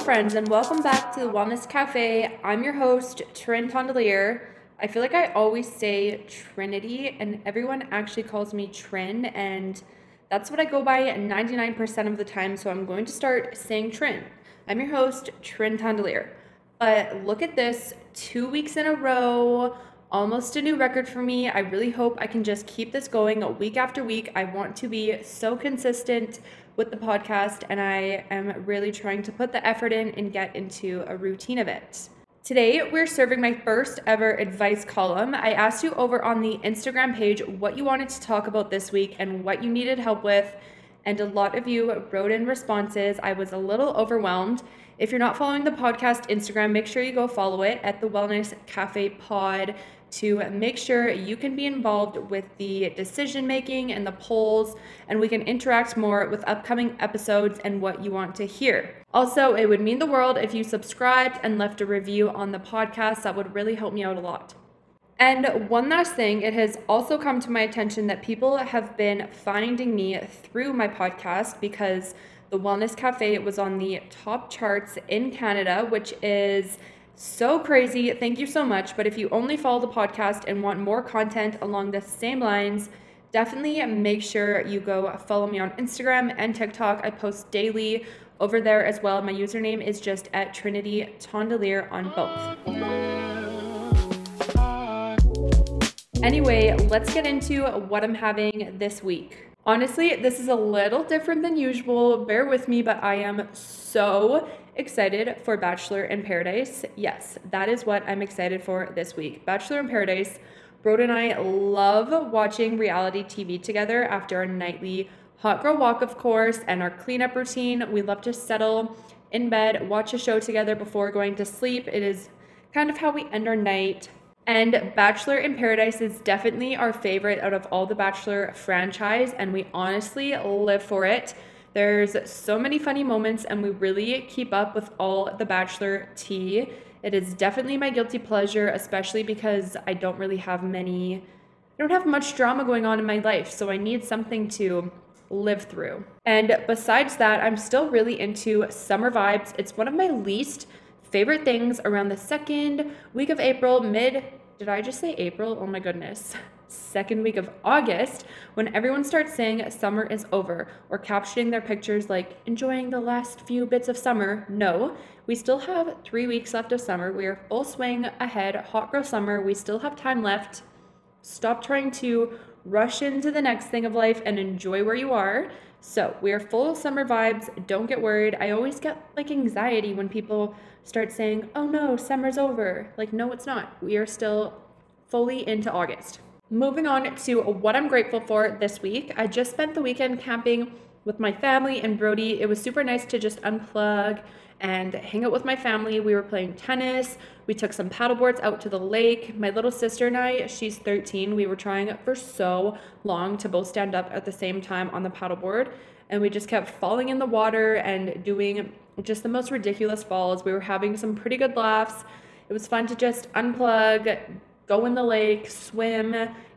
friends, and welcome back to the Wellness Cafe. I'm your host, Trin Tondelier. I feel like I always say Trinity, and everyone actually calls me Trin, and that's what I go by 99% of the time, so I'm going to start saying Trin. I'm your host, Trin Tondelier. But look at this, 2 weeks in a row, almost a new record for me. I really hope I can just keep this going week after week. I want to be so consistent with the podcast, and I am really trying to put the effort in and get into a routine of it. Today, we're serving my first ever advice column. I asked you over on the Instagram page what you wanted to talk about this week and what you needed help with, and a lot of you wrote in responses. I was a little overwhelmed. If you're not following the podcast Instagram, make sure you go follow it at the Wellness Cafe Pod to make sure you can be involved with the decision making and the polls, and we can interact more with upcoming episodes and what you want to hear. Also, it would mean the world if you subscribed and left a review on the podcast. That would really help me out a lot. And one last thing, it has also come to my attention that people have been finding me through my podcast because the Wellness Cafe was on the top charts in Canada, which is so crazy. Thank you so much. But if you only follow the podcast and want more content along the same lines, definitely make sure you go follow me on Instagram and TikTok. I post daily over there as well. My username is just at Trinity Tondelier on both. Anyway, let's get into what I'm having this week. Honestly, this is a little different than usual. Bear with me, but I am so excited for Bachelor in Paradise. Yes, that is what I'm excited for this week. Bachelor in Paradise. Brode and I love watching reality TV together after our nightly hot girl walk, of course, and our cleanup routine. We love to settle in bed, watch a show together before going to sleep. It is kind of how we end our night. And Bachelor in Paradise is definitely our favorite out of all the Bachelor franchise, and we honestly live for it. There's so many funny moments, and we really keep up with all the Bachelor tea. It is definitely my guilty pleasure, especially because I don't have much drama going on in my life, so I need something to live through. And besides that, I'm still really into summer vibes. It's one of my least favorite things around the second week of April, did I just say April? Oh my goodness. Second week of August, when everyone starts saying summer is over or captioning their pictures like enjoying the last few bits of summer. No, we still have 3 weeks left of summer. We are full swing ahead, hot girl summer. We still have time left. Stop trying to rush into the next thing of life and enjoy where you are. So we are full of summer vibes. Don't get worried. I always get anxiety when people start saying, oh no, summer's over. No, it's not. We are still fully into August. Moving on to what I'm grateful for this week. I just spent the weekend camping with my family and Brody. It was super nice to just unplug and hang out with my family. We were playing tennis. We took some paddleboards out to the lake. My little sister and I, she's 13. We were trying for so long to both stand up at the same time on the paddleboard. And we just kept falling in the water and doing just the most ridiculous falls. We were having some pretty good laughs. It was fun to just unplug, go in the lake, swim.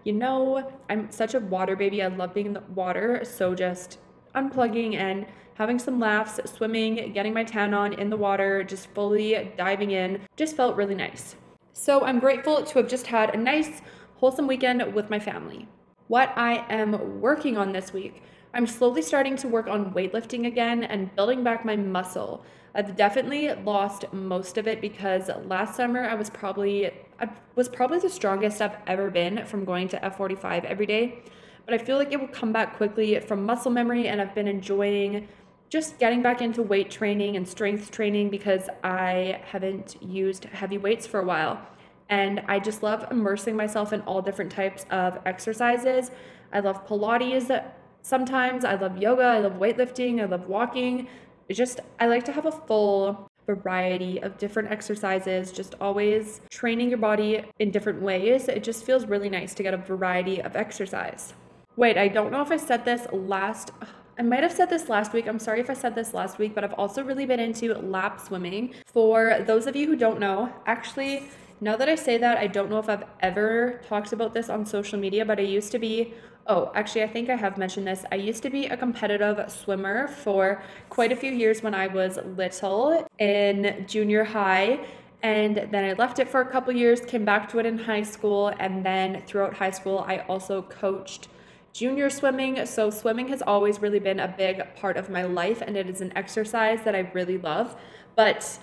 I'm such a water baby. I love being in the water. So just unplugging and having some laughs, swimming, getting my tan on in the water, just fully diving in, just felt really nice. So I'm grateful to have just had a nice, wholesome weekend with my family. What I am working on this week, I'm slowly starting to work on weightlifting again and building back my muscle. I've definitely lost most of it because last summer I was probably the strongest I've ever been from going to F45 every day. But I feel like it will come back quickly from muscle memory, and I've been enjoying just getting back into weight training and strength training because I haven't used heavy weights for a while. And I just love immersing myself in all different types of exercises. I love Pilates sometimes. I love yoga. I love weightlifting. I love walking. I like to have a full variety of different exercises, just always training your body in different ways. It just feels really nice to get a variety of exercise. Wait, I don't know if I said this I might have said this last week. I'm sorry if I said this last week, but I've also really been into lap swimming. For those of you who don't know, actually, Now that I say that, I don't know if I've ever talked about this on social media, but I used to be, oh, actually, I think I have mentioned this. I used to be a competitive swimmer for quite a few years when I was little in junior high. And then I left it for a couple years, came back to it in high school. And then throughout high school, I also coached junior swimming. So swimming has always really been a big part of my life, and it is an exercise that I really love. But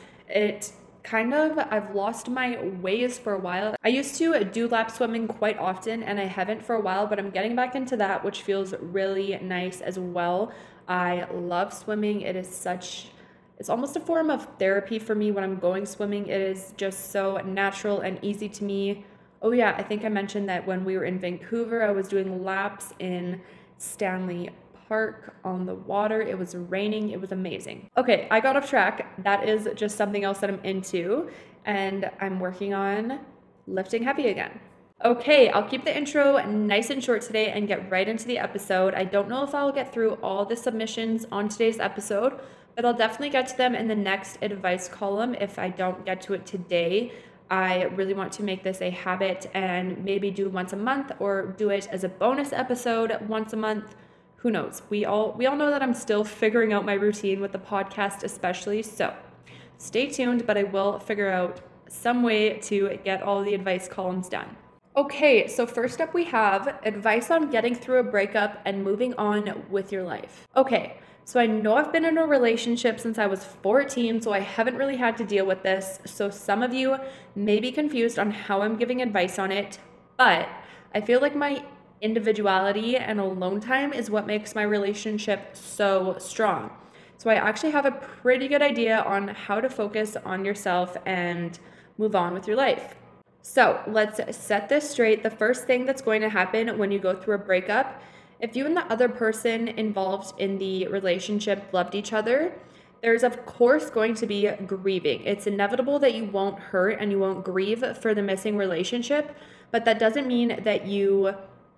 I've lost my ways for a while. I used to do lap swimming quite often, and I haven't for a while, but I'm getting back into that, which feels really nice as well. I love swimming. It's almost a form of therapy for me when I'm going swimming. It is just so natural and easy to me. Oh yeah, I think I mentioned that when we were in Vancouver, I was doing laps in Stanley Park on the water. It was raining. It was amazing. Okay, I got off track. That is just something else that I'm into, and I'm working on lifting heavy again. Okay, I'll keep the intro nice and short today and get right into the episode. I don't know if I'll get through all the submissions on today's episode, but I'll definitely get to them in the next advice column if I don't get to it today. I really want to make this a habit and maybe do once a month or do it as a bonus episode once a month. Who knows? We all know that I'm still figuring out my routine with the podcast especially, so stay tuned, but I will figure out some way to get all the advice columns done. Okay, so first up we have advice on getting through a breakup and moving on with your life. Okay, so I know I've been in a relationship since I was 14, so I haven't really had to deal with this. So some of you may be confused on how I'm giving advice on it, but I feel like my individuality and alone time is what makes my relationship so strong. So I actually have a pretty good idea on how to focus on yourself and move on with your life. So let's set this straight. The first thing that's going to happen when you go through a breakup, if you and the other person involved in the relationship loved each other, there's of course going to be grieving. It's inevitable that you won't hurt and you won't grieve for the missing relationship, but that doesn't mean that you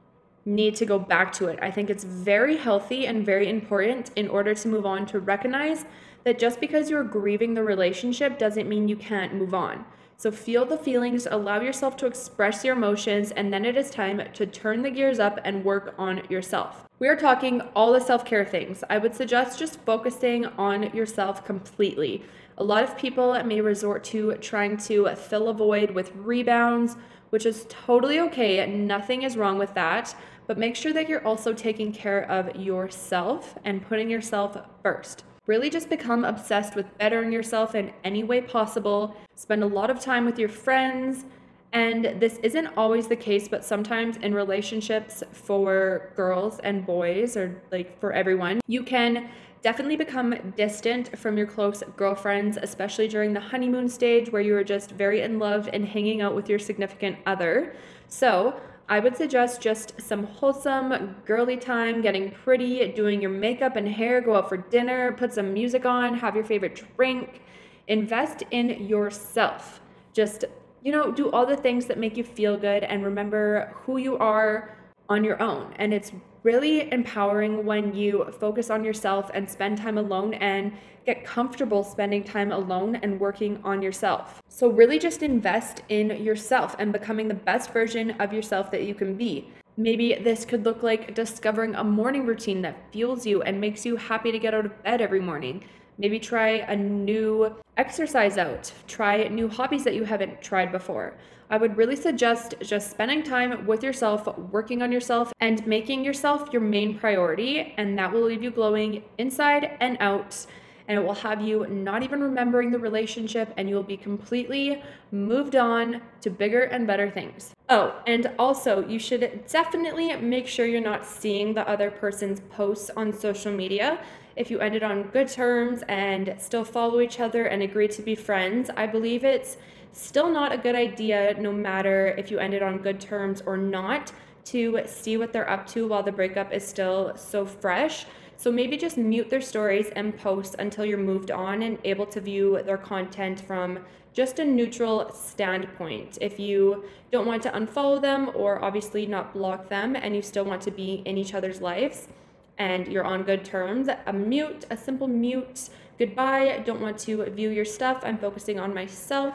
need to go back to it. I think it's very healthy and very important in order to move on to recognize that just because you're grieving the relationship doesn't mean you can't move on. So feel the feelings, allow yourself to express your emotions, and then it is time to turn the gears up and work on yourself. We are talking all the self-care things. I would suggest just focusing on yourself completely. A lot of people may resort to trying to fill a void with rebounds, which is totally okay. Nothing is wrong with that. But make sure that you're also taking care of yourself and putting yourself first. Really just become obsessed with bettering yourself in any way possible. Spend a lot of time with your friends. And this isn't always the case, but sometimes in relationships for girls and boys, or like for everyone, you can definitely become distant from your close girlfriends, especially during the honeymoon stage where you are just very in love and hanging out with your significant other. So I would suggest just some wholesome girly time, getting pretty, doing your makeup and hair, go out for dinner, put some music on, have your favorite drink, invest in yourself. Just, do all the things that make you feel good and remember who you are on your own. And it's really empowering when you focus on yourself and spend time alone and get comfortable spending time alone and working on yourself. So really just invest in yourself and becoming the best version of yourself that you can be. Maybe this could look like discovering a morning routine that fuels you and makes you happy to get out of bed every morning. Maybe try a new exercise out. Try new hobbies that you haven't tried before. I would really suggest just spending time with yourself, working on yourself, and making yourself your main priority. And that will leave you glowing inside and out. And it will have you not even remembering the relationship, and you'll be completely moved on to bigger and better things. Oh, and also you should definitely make sure you're not seeing the other person's posts on social media. If you ended on good terms and still follow each other and agree to be friends, I believe it's still not a good idea, no matter if you ended on good terms or not, to see what they're up to while the breakup is still so fresh. So maybe just mute their stories and posts until you're moved on and able to view their content from just a neutral standpoint. If you don't want to unfollow them or obviously not block them and you still want to be in each other's lives and you're on good terms, a simple mute, goodbye, I don't want to view your stuff, I'm focusing on myself,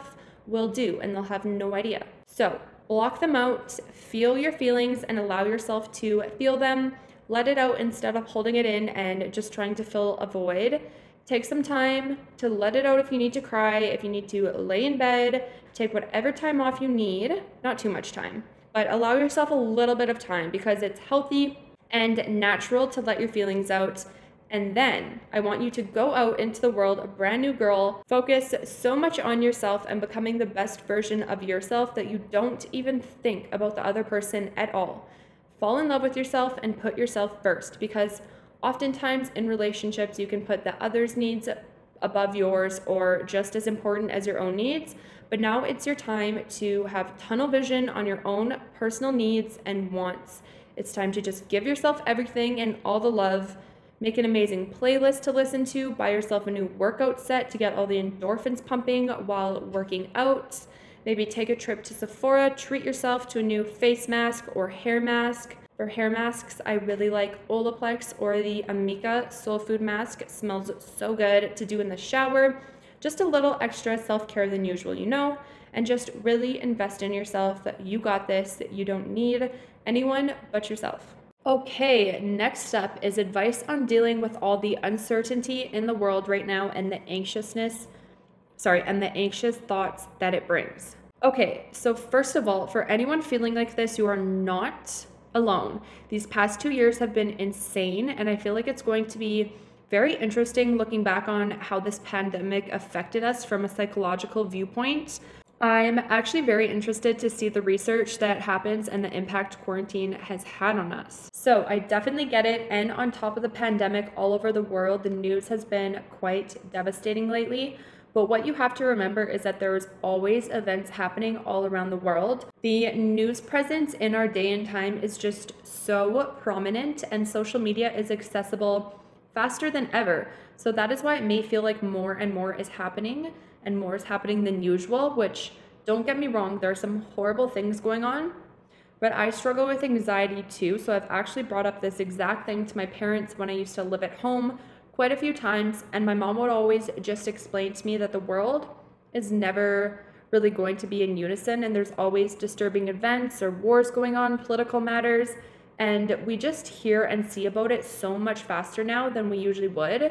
will do, and they'll have no idea. So block them out, feel your feelings, and allow yourself to feel them. Let it out instead of holding it in and just trying to fill a void. Take some time to let it out if you need to cry, if you need to lay in bed, take whatever time off you need, not too much time, but allow yourself a little bit of time because it's healthy and natural to let your feelings out. And then I want you to go out into the world, a brand new girl, focus so much on yourself and becoming the best version of yourself that you don't even think about the other person at all. Fall in love with yourself and put yourself first, because oftentimes in relationships, you can put the other's needs above yours or just as important as your own needs. But now it's your time to have tunnel vision on your own personal needs and wants. It's time to just give yourself everything and all the love. Make an amazing playlist to listen to. Buy yourself a new workout set to get all the endorphins pumping while working out. Maybe take a trip to Sephora. Treat yourself to a new face mask or hair mask. For hair masks, I really like Olaplex or the Amika Soul Food Mask. It smells so good to do in the shower. Just a little extra self-care than usual, you know, and just really invest in yourself. You got this. You don't need anyone but yourself. Okay, next up is advice on dealing with all the uncertainty in the world right now and the anxious thoughts that it brings. Okay, so first of all, for anyone feeling like this, you are not alone. These past 2 years have been insane, and I feel like it's going to be very interesting looking back on how this pandemic affected us from a psychological viewpoint. I'm actually very interested to see the research that happens and the impact quarantine has had on us. So I definitely get it. And on top of the pandemic all over the world, the news has been quite devastating lately. But what you have to remember is that there's always events happening all around the world. The news presence in our day and time is just so prominent, and social media is accessible faster than ever. So that is why it may feel like more and more is happening, and more is happening than usual, which, don't get me wrong, there are some horrible things going on, but I struggle with anxiety too. So I've actually brought up this exact thing to my parents when I used to live at home quite a few times, and my mom would always just explain to me that the world is never really going to be in unison, and there's always disturbing events or wars going on, political matters, and we just hear and see about it so much faster now than we usually would.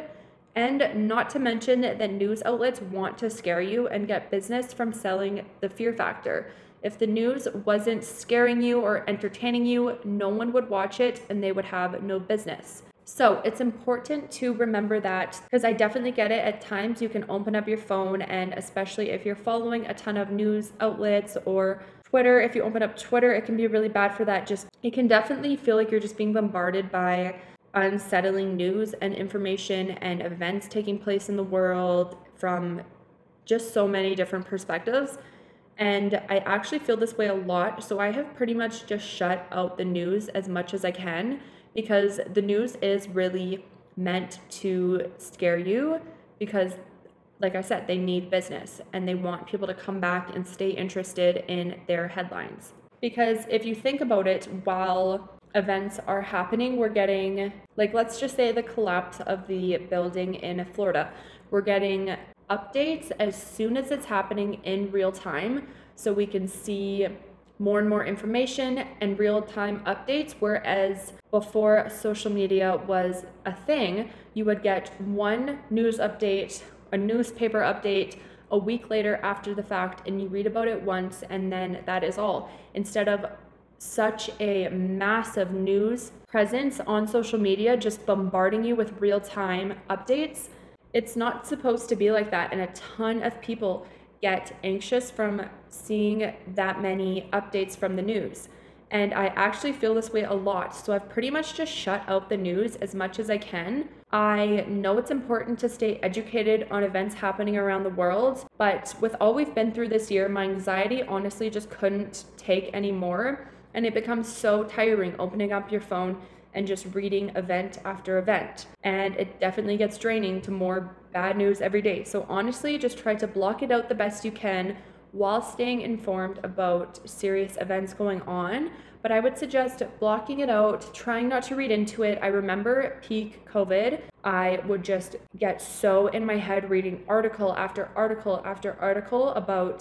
And not to mention that news outlets want to scare you and get business from selling the fear factor. If the news wasn't scaring you or entertaining you, no one would watch it and they would have no business. So it's important to remember that, because I definitely get it. At times you can open up your phone, and especially if you're following a ton of news outlets or Twitter, if you open up Twitter, it can be really bad for that. It can definitely feel like you're just being bombarded by unsettling news and information and events taking place in the world from just so many different perspectives. And I actually feel this way a lot. So I have pretty much just shut out the news as much as I can, because the news is really meant to scare you, because like I said, they need business and they want people to come back and stay interested in their headlines. Because if you think about it, while events are happening, we're getting, like, let's just say the collapse of the building in Florida, we're getting updates as soon as it's happening in real time, so we can see more and more information and real-time updates. Whereas before social media was a thing, you would get one news update, a newspaper update a week later after the fact, and you read about it once and then that is all. Instead of such a massive news presence on social media just bombarding you with real-time updates, it's not supposed to be like that, and a ton of people get anxious from seeing that many updates from the news. And I actually feel this way a lot, so I've pretty much just shut out the news as much as I can. I know it's important to stay educated on events happening around the world, but with all we've been through this year, my anxiety honestly just couldn't take any more. And it becomes so tiring opening up your phone and just reading event after event. And it definitely gets draining to more bad news every day. So honestly, just try to block it out the best you can while staying informed about serious events going on. But I would suggest blocking it out, trying not to read into it. I remember peak COVID, I would just get so in my head reading article after article after article about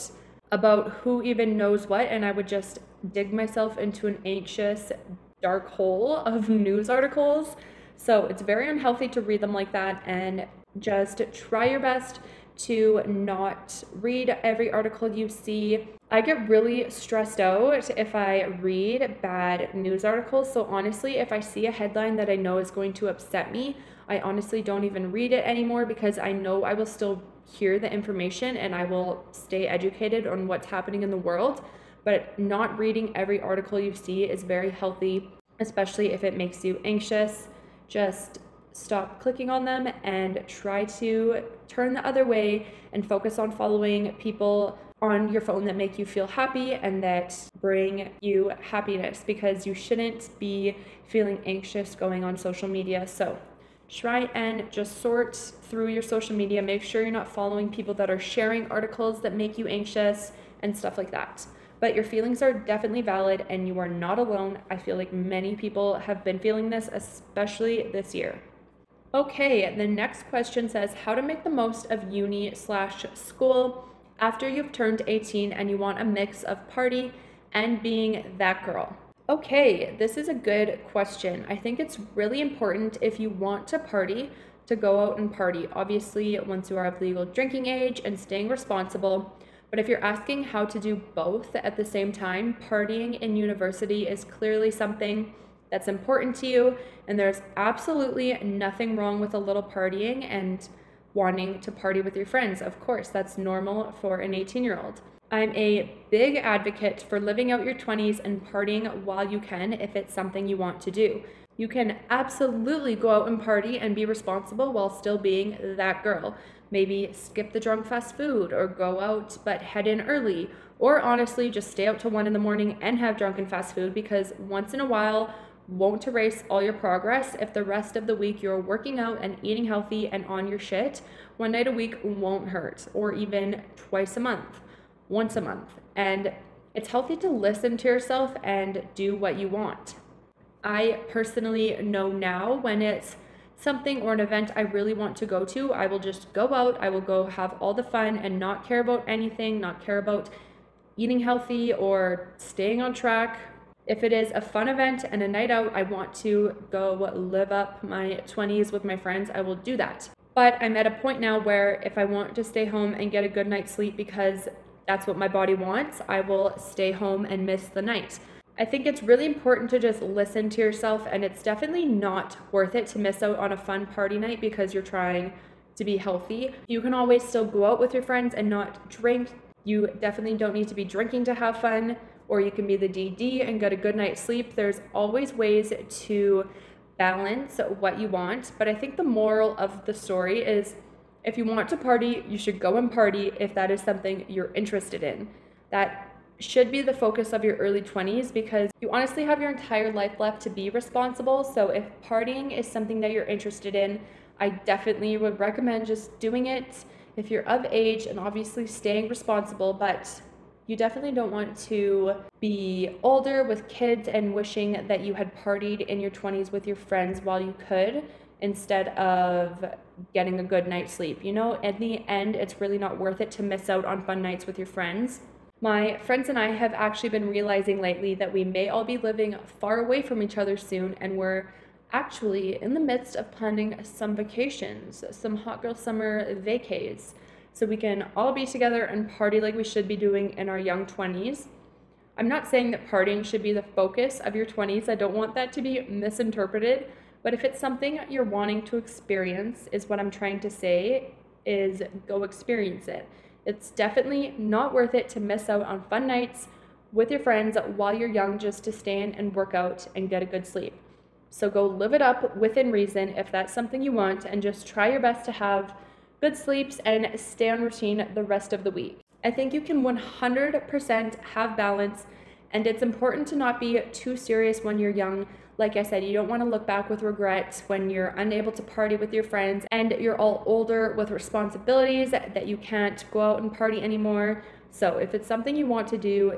about who even knows what, and I would just dig myself into an anxious, dark hole of news articles. So it's very unhealthy to read them like that, and just try your best to not read every article you see. I get really stressed out if I read bad news articles. So honestly, if I see a headline that I know is going to upset me, I honestly don't even read it anymore, because I know I will still hear the information and I will stay educated on what's happening in the world. But not reading every article you see is very healthy, especially if it makes you anxious. Just stop clicking on them and try to turn the other way and focus on following people on your phone that make you feel happy and that bring you happiness, because you shouldn't be feeling anxious going on social media. So try and just sort through your social media. Make sure you're not following people that are sharing articles that make you anxious and stuff like that. But your feelings are definitely valid and you are not alone. I feel like many people have been feeling this, especially this year. Okay, the next question says how to make the most of uni/school after you've turned 18 and you want a mix of party and being that girl. Okay, this is a good question. I think it's really important, if you want to party, to go out and party. Obviously, once you are of legal drinking age and staying responsible. But if you're asking how to do both at the same time, partying in university is clearly something that's important to you, and there's absolutely nothing wrong with a little partying and wanting to party with your friends. Of course, that's normal for an 18-year-old. I'm a big advocate for living out your 20s and partying while you can, if it's something you want to do. You can absolutely go out and party and be responsible while still being that girl. Maybe skip the drunk fast food, or go out but head in early, or honestly just stay out till 1 in the morning and have drunken fast food, because once in a while won't erase all your progress. If the rest of the week you're working out and eating healthy and on your shit, 1 night a week won't hurt, or even twice a month, once a month. And it's healthy to listen to yourself and do what you want. I personally know now when it's something or an event I really want to go to, I will just go out, I will go have all the fun and not care about anything, not care about eating healthy or staying on track. If it is a fun event and a night out, I want to go live up my 20s with my friends, I will do that. But I'm at a point now where if I want to stay home and get a good night's sleep because that's what my body wants, I will stay home and miss the night. I think it's really important to just listen to yourself, and it's definitely not worth it to miss out on a fun party night because you're trying to be healthy. You can always still go out with your friends and not drink. You definitely don't need to be drinking to have fun, or you can be the DD and get a good night's sleep. There's always ways to balance what you want, but I think the moral of the story is if you want to party, you should go and party if that is something you're interested in. That should be the focus of your early 20s, because you honestly have your entire life left to be responsible. So if partying is something that you're interested in, I definitely would recommend just doing it if you're of age and obviously staying responsible. But you definitely don't want to be older with kids and wishing that you had partied in your 20s with your friends while you could, instead of getting a good night's sleep. You know, in the end, it's really not worth it to miss out on fun nights with your friends. My friends and I have actually been realizing lately that we may all be living far away from each other soon, and we're actually in the midst of planning some vacations, some hot girl summer vacays, so we can all be together and party like we should be doing in our young 20s. I'm not saying that partying should be the focus of your 20s. I don't want that to be misinterpreted, but if it's something you're wanting to experience, is what I'm trying to say, is go experience it. It's definitely not worth it to miss out on fun nights with your friends while you're young just to stay in and work out and get a good sleep. So go live it up within reason if that's something you want, and just try your best to have good sleeps and stay on routine the rest of the week. I think you can 100% have balance, and it's important to not be too serious when you're young. Like I said, you don't want to look back with regret when you're unable to party with your friends and you're all older with responsibilities that you can't go out and party anymore. So if it's something you want to do,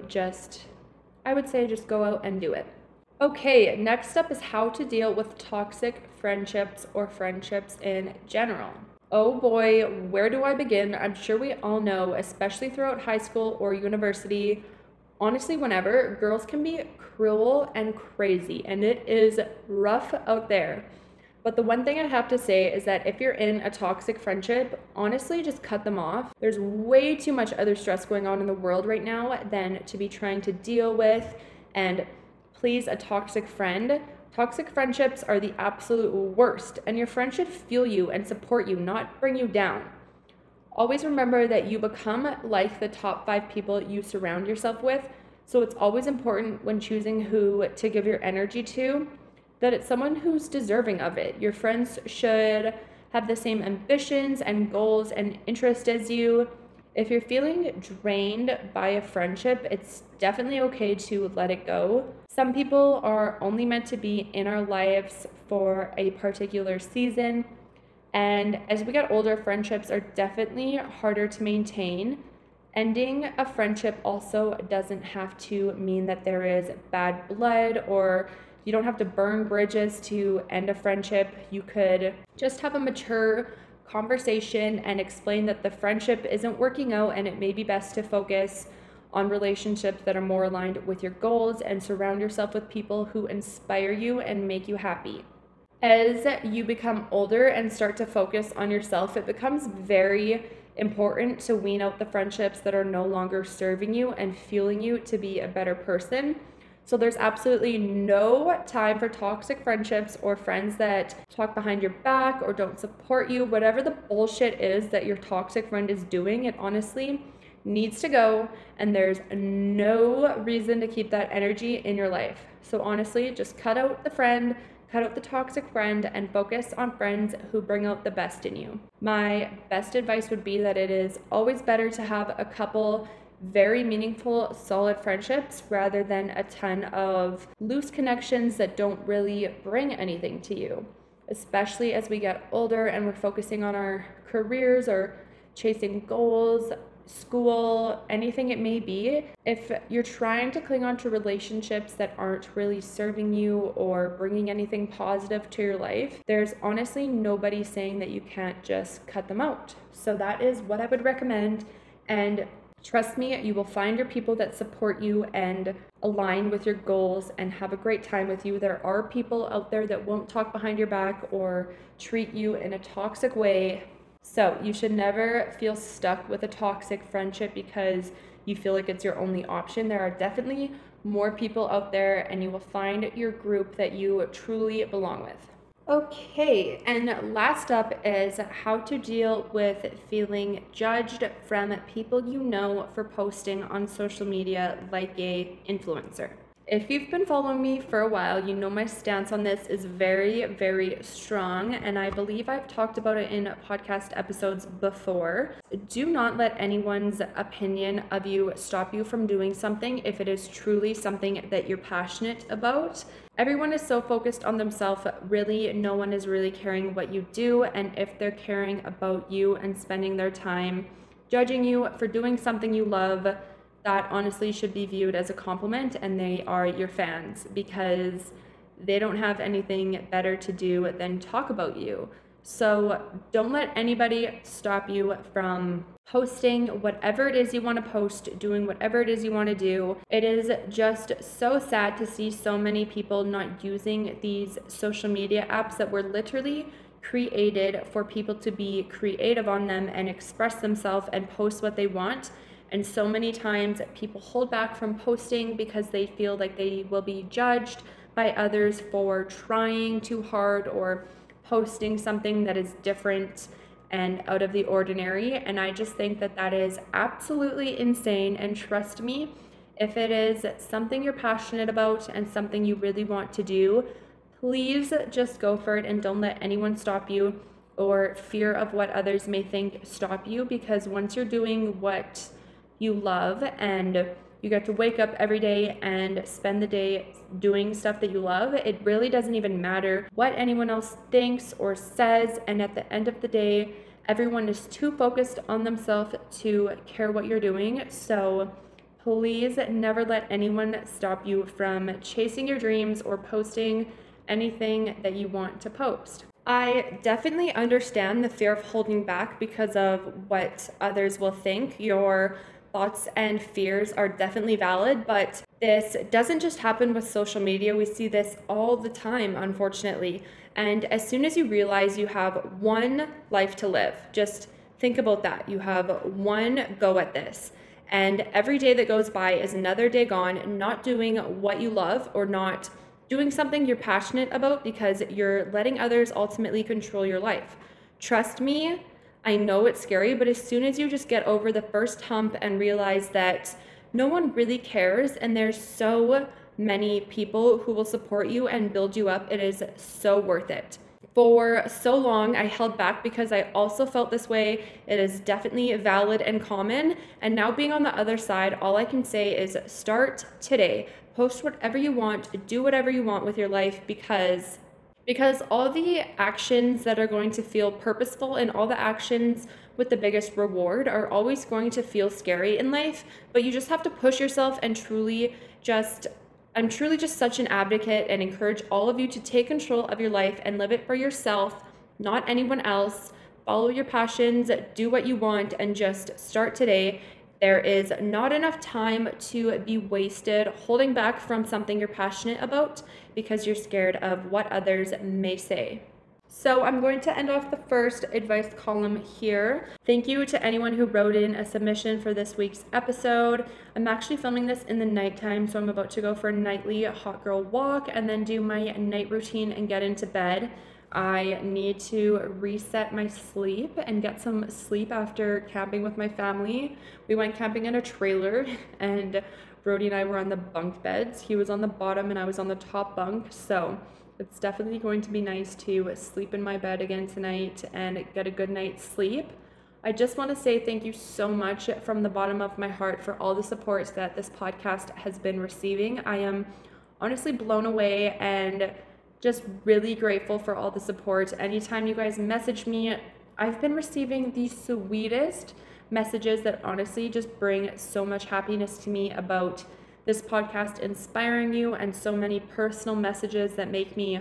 I would say just go out and do it. Okay, next up is how to deal with toxic friendships or friendships in general. Oh boy, where do I begin? I'm sure we all know, especially throughout high school or university, honestly, whenever, girls can be cruel and crazy, and it is rough out there. But the one thing I have to say is that if you're in a toxic friendship, honestly, just cut them off. There's way too much other stress going on in the world right now than to be trying to deal with and please a toxic friend. Toxic friendships are the absolute worst, and your friend should fuel you and support you, not bring you down. Always remember that you become like the top 5 people you surround yourself with. So it's always important when choosing who to give your energy to that it's someone who's deserving of it. Your friends should have the same ambitions and goals and interests as you. If you're feeling drained by a friendship, it's definitely okay to let it go. Some people are only meant to be in our lives for a particular season. And as we get older, friendships are definitely harder to maintain. Ending a friendship also doesn't have to mean that there is bad blood, or you don't have to burn bridges to end a friendship. You could just have a mature conversation and explain that the friendship isn't working out and it may be best to focus on relationships that are more aligned with your goals and surround yourself with people who inspire you and make you happy. As you become older and start to focus on yourself, it becomes very important to wean out the friendships that are no longer serving you and fueling you to be a better person. So there's absolutely no time for toxic friendships or friends that talk behind your back or don't support you. Whatever the bullshit is that your toxic friend is doing, it honestly needs to go, and there's no reason to keep that energy in your life. So honestly, just cut out the friend, cut out the toxic friend, and focus on friends who bring out the best in you. My best advice would be that it is always better to have a couple very meaningful, solid friendships rather than a ton of loose connections that don't really bring anything to you, especially as we get older and we're focusing on our careers or chasing goals, school, anything it may be. If you're trying to cling on to relationships that aren't really serving you or bringing anything positive to your life, there's honestly nobody saying that you can't just cut them out. So that is what I would recommend. And trust me, you will find your people that support you and align with your goals and have a great time with you. There are people out there that won't talk behind your back or treat you in a toxic way. So you should never feel stuck with a toxic friendship because you feel like it's your only option. There are definitely more people out there, and you will find your group that you truly belong with. Okay, and last up is how to deal with feeling judged from people you know for posting on social media like a influencer. If you've been following me for a while, you know my stance on this is very, very strong, and I believe I've talked about it in podcast episodes before. Do not let anyone's opinion of you stop you from doing something if it is truly something that you're passionate about. Everyone is so focused on themselves, really, no one is really caring what you do, and if they're caring about you and spending their time judging you for doing something you love, that honestly should be viewed as a compliment, and they are your fans because they don't have anything better to do than talk about you. So don't let anybody stop you from posting whatever it is you want to post, doing whatever it is you want to do. It is just so sad to see so many people not using these social media apps that were literally created for people to be creative on them and express themselves and post what they want. And so many times people hold back from posting because they feel like they will be judged by others for trying too hard or posting something that is different and out of the ordinary. And I just think that that is absolutely insane. And trust me, if it is something you're passionate about and something you really want to do, please just go for it and don't let anyone stop you or fear of what others may think stop you, because once you're doing what you love and you get to wake up every day and spend the day doing stuff that you love, it really doesn't even matter what anyone else thinks or says. And at the end of the day, everyone is too focused on themselves to care what you're doing. So please never let anyone stop you from chasing your dreams or posting anything that you want to post. I definitely understand the fear of holding back because of what others will think. Your thoughts and fears are definitely valid, but this doesn't just happen with social media. We see this all the time, unfortunately. And as soon as you realize you have one life to live, just think about that. You have one go at this. And every day that goes by is another day gone, not doing what you love or not doing something you're passionate about because you're letting others ultimately control your life. Trust me, I know it's scary, but as soon as you just get over the first hump and realize that no one really cares and there's so many people who will support you and build you up, it is so worth it. For so long, I held back because I also felt this way. It is definitely valid and common. And now, being on the other side, all I can say is start today. Post whatever you want, do whatever you want with your life because all the actions that are going to feel purposeful and all the actions with the biggest reward are always going to feel scary in life, but you just have to push yourself and I'm truly just such an advocate and encourage all of you to take control of your life and live it for yourself, not anyone else. Follow your passions, do what you want, and just start today. There is not enough time to be wasted holding back from something you're passionate about because you're scared of what others may say. So I'm going to end off the first advice column here. Thank you to anyone who wrote in a submission for this week's episode. I'm actually filming this in the nighttime, so I'm about to go for a nightly hot girl walk and then do my night routine and get into bed. I need to reset my sleep and get some sleep after camping with my family. We went camping in a trailer and Brody and I were on the bunk beds. He was on the bottom and I was on the top bunk, so it's definitely going to be nice to sleep in my bed again tonight and get a good night's sleep. I just want to say thank you so much from the bottom of my heart for all the support that this podcast has been receiving. I am honestly blown away and just really grateful for all the support. Anytime you guys message me, I've been receiving the sweetest messages that honestly just bring so much happiness to me about this podcast inspiring you, and so many personal messages that make me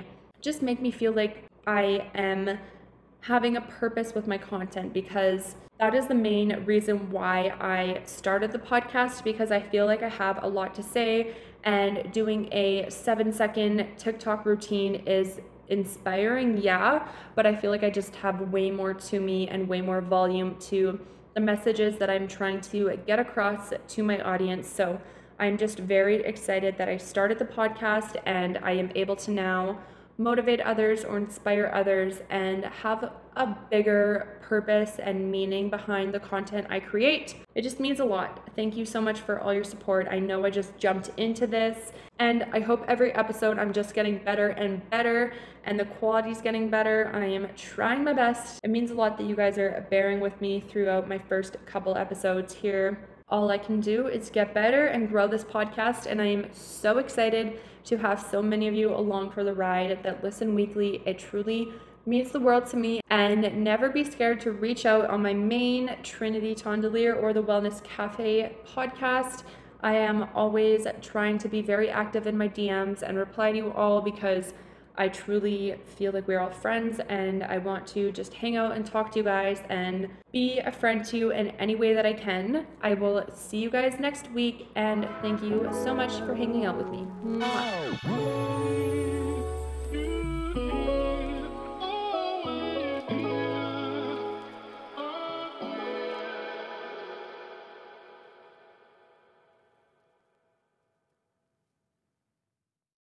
feel like I am having a purpose with my content, because that is the main reason why I started the podcast, because I feel like I have a lot to say, and doing a 7-second TikTok routine is inspiring, yeah, but I feel like I just have way more to me and way more volume to the messages that I'm trying to get across to my audience. So I'm just very excited that I started the podcast and I am able to now motivate others or inspire others and have a bigger purpose and meaning behind the content I create. It just means a lot. Thank you so much for all your support. I know I just jumped into this, and I hope every episode I'm just getting better and better and the quality's getting better. I am trying my best. It means a lot that you guys are bearing with me throughout my first couple episodes here. All I can do is get better and grow this podcast, and I am so excited to have so many of you along for the ride that listen weekly. It truly means the world to me. And never be scared to reach out on my main Trinity Tondelier or the Wellness Cafe podcast. I am always trying to be very active in my DMs and reply to you all, because I truly feel like we're all friends and I want to just hang out and talk to you guys and be a friend to you in any way that I can. I will see you guys next week, and thank you so much for hanging out with me. Mwah.